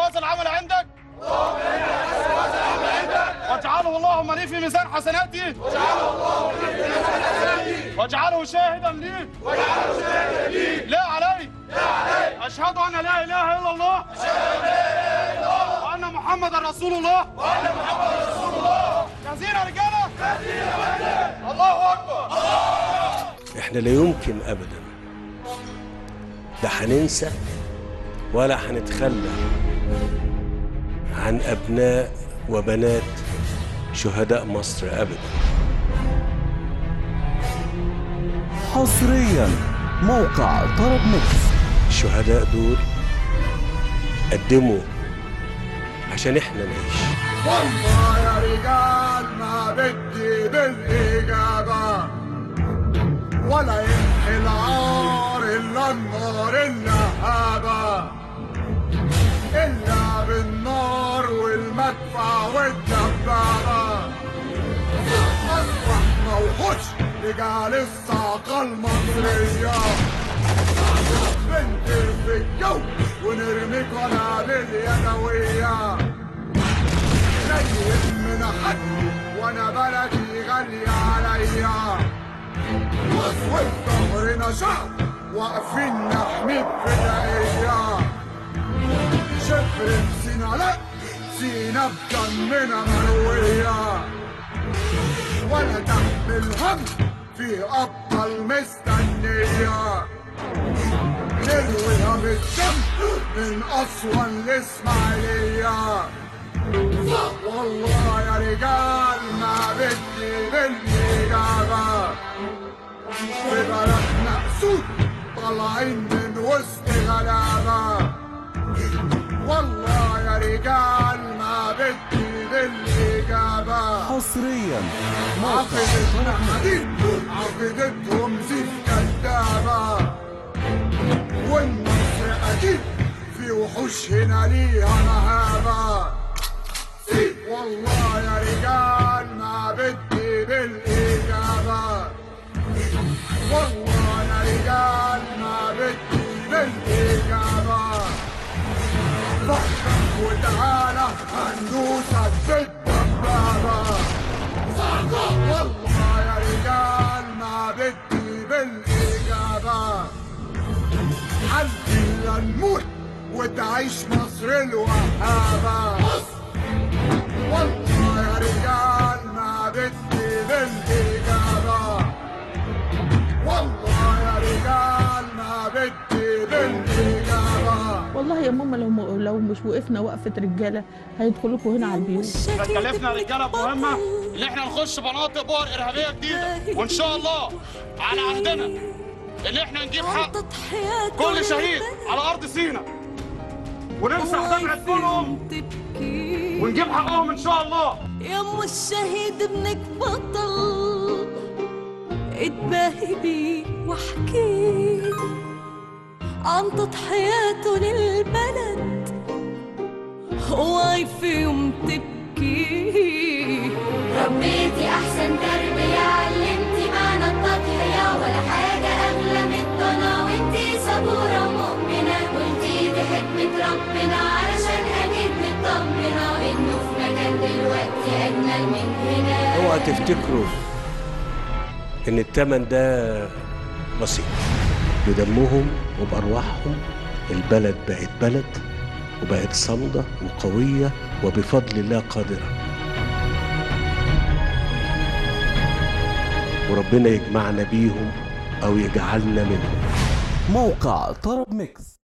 هذا العمل عندك واجعله اللهم لي في ميزان حسناتي واجعله شاهدا لي لا علي أشهد أن لا إله إلا الله وأن محمدا رسول الله جاهزين يا رجالة؟ الله أكبر. احنا لا يمكن أبدا لا هننسى ولا هنتخلى عن أبناء وبنات شهداء مصر أبدا. حصريا موقع طرب ميكس. الشهداء دول قدموا عشان احنا نعيش. والله يا رجال ما بدي بالإجابة ولا يمحي العار إلا النار اللهابة إلا بالنار والمدفع والدبابة. أصبح موحوش رجال الصاقة المصرية بنطير في الجو ونرمي قنابل اليدوية. لا يهمنا حد وانا بلدي غالية عليا وفي ظهرنا شعب واقفين نحمي بفدائية. شفر بسينا لا سينا بدمنا مروية ولا تحمل هم في أبطال مستنية. نرويها بالدم من أسوان لإسماعيلية. والله يا رجال ما بدي بالإجابة في بلدنا أسود طالعين من وسط غلابة. والله يا رجال ما بدي بالإجابة. حصريا عقدتنا حديد عقدتهم زيف كدابة. والمصر أكيد في وحوش هنا ليها مهابة. والله يا رجال ما بدي بالإجابة. والله يا رجال ما بدي بالإجابة. فكر وتعالى هندوسك بالدبابة. والله يا رجال ما بدي بالإجابة. حلفي لنموت وتعيش مصر الوهابة. والله يا رجال ما بدي بالإجابة. والله يا رجال ما بدي بالإجابة. والله يا ماما لو مش وقفنا وقفة رجالة هيدخلوا لكم هنا على البيوت. كلفنا رجالة بمهمة اللي احنا نخش مناطق بؤر إرهابية جديدة وإن شاء الله على عهدنا اللي احنا نجيب حق كل شهيد على أرض سيناء ونمسح دمعة كلهم ونجيب حقهم إن شاء الله. يا ام الشهيد ابنك بطل اتباهي بيه واحكي عن تضحياته للبلد اوعي في يوم تبكي. ربيتي احسن تربية علمتي معنى التضحية ولا حاجة اغلى من الضنا وانتي صبورة ومؤمنة قلتي دي حكمة ربنا علشان اكيد مطمنة انه في مكان دلوقتي اجمل من هنا. اوعى تفتكروا ان التمن ده بسيط. بدمهم وبأرواحهم البلد بقت بلد وبقت صامدة وقوية وبفضل الله قادرة. وربنا يجمعنا بيهم أو يجعلنا منهم. موقع طرب ميكس.